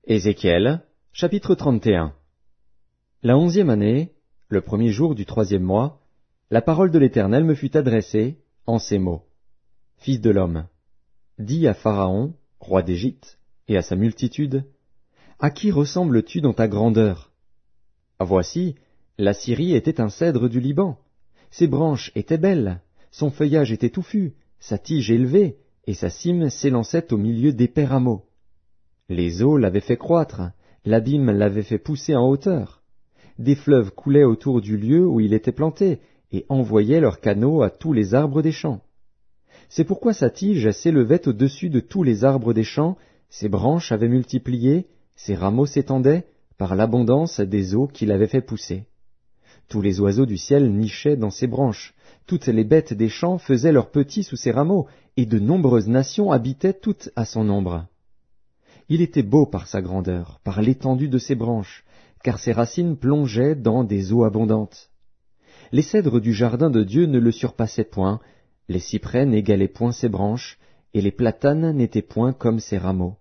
Ézéchiel, chapitre 31. La 11e année, le premier jour du 3e mois, la parole de l'Éternel me fut adressée en ces mots. Fils de l'homme, dis à Pharaon, roi d'Égypte, et à sa multitude, à qui ressembles-tu dans ta grandeur? Voici, la Syrie était un cèdre du Liban. Ses branches étaient belles, son feuillage était touffu, sa tige élevée, et sa cime s'élançait au milieu d'épais rameaux. Les eaux l'avaient fait croître, l'abîme l'avait fait pousser en hauteur. Des fleuves coulaient autour du lieu où il était planté, et envoyaient leurs canaux à tous les arbres des champs. C'est pourquoi sa tige s'élevait au-dessus de tous les arbres des champs, ses branches avaient multiplié, ses rameaux s'étendaient, par l'abondance des eaux qu'il avait fait pousser. Tous les oiseaux du ciel nichaient dans ses branches, toutes les bêtes des champs faisaient leurs petits sous ses rameaux, et de nombreuses nations habitaient toutes à son ombre. Il était beau par sa grandeur, par l'étendue de ses branches, car ses racines plongeaient dans des eaux abondantes. Les cèdres du jardin de Dieu ne le surpassaient point, les cyprès n'égalaient point ses branches, et les platanes n'étaient point comme ses rameaux.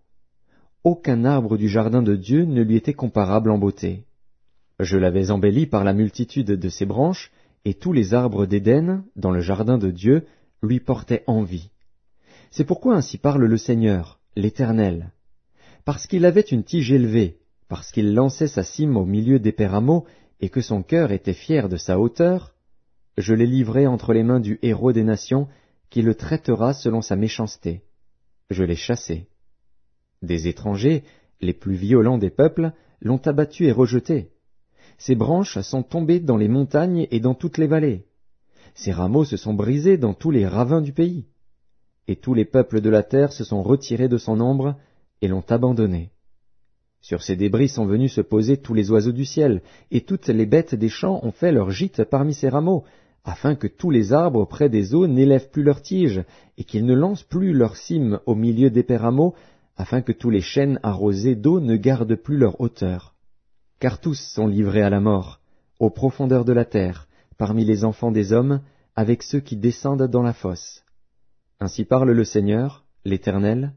Aucun arbre du jardin de Dieu ne lui était comparable en beauté. Je l'avais embelli par la multitude de ses branches, et tous les arbres d'Éden, dans le jardin de Dieu, lui portaient envie. C'est pourquoi ainsi parle le Seigneur, l'Éternel. Parce qu'il avait une tige élevée, parce qu'il lançait sa cime au milieu d'épais rameaux, et que son cœur était fier de sa hauteur, je l'ai livré entre les mains du héros des nations, qui le traitera selon sa méchanceté. Je l'ai chassé. Des étrangers, les plus violents des peuples, l'ont abattu et rejeté. Ses branches sont tombées dans les montagnes et dans toutes les vallées. Ses rameaux se sont brisés dans tous les ravins du pays. Et tous les peuples de la terre se sont retirés de son ombre, et l'ont abandonné. Sur ces débris sont venus se poser tous les oiseaux du ciel, et toutes les bêtes des champs ont fait leur gîte parmi ces rameaux, afin que tous les arbres près des eaux n'élèvent plus leurs tiges, et qu'ils ne lancent plus leurs cimes au milieu d'épais rameaux, afin que tous les chênes arrosés d'eau ne gardent plus leur hauteur. Car tous sont livrés à la mort, aux profondeurs de la terre, parmi les enfants des hommes, avec ceux qui descendent dans la fosse. Ainsi parle le Seigneur, l'Éternel.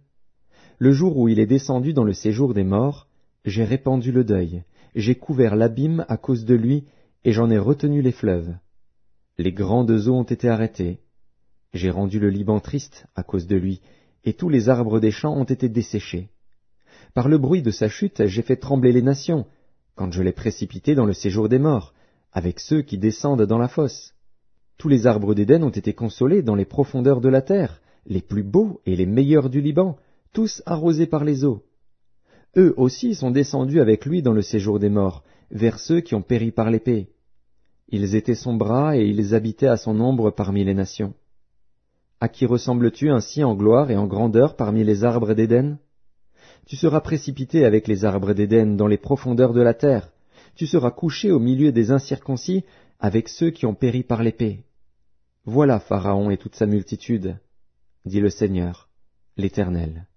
Le jour où il est descendu dans le séjour des morts, j'ai répandu le deuil, j'ai couvert l'abîme à cause de lui, et j'en ai retenu les fleuves. Les grandes eaux ont été arrêtées. J'ai rendu le Liban triste à cause de lui, et tous les arbres des champs ont été desséchés. Par le bruit de sa chute, j'ai fait trembler les nations, quand je l'ai précipité dans le séjour des morts, avec ceux qui descendent dans la fosse. Tous les arbres d'Éden ont été consolés dans les profondeurs de la terre, les plus beaux et les meilleurs du Liban, tous arrosés par les eaux. Eux aussi sont descendus avec lui dans le séjour des morts, vers ceux qui ont péri par l'épée. Ils étaient son bras et ils habitaient à son ombre parmi les nations. À qui ressembles-tu ainsi en gloire et en grandeur parmi les arbres d'Éden? Tu seras précipité avec les arbres d'Éden dans les profondeurs de la terre. Tu seras couché au milieu des incirconcis avec ceux qui ont péri par l'épée. Voilà Pharaon et toute sa multitude, dit le Seigneur, l'Éternel.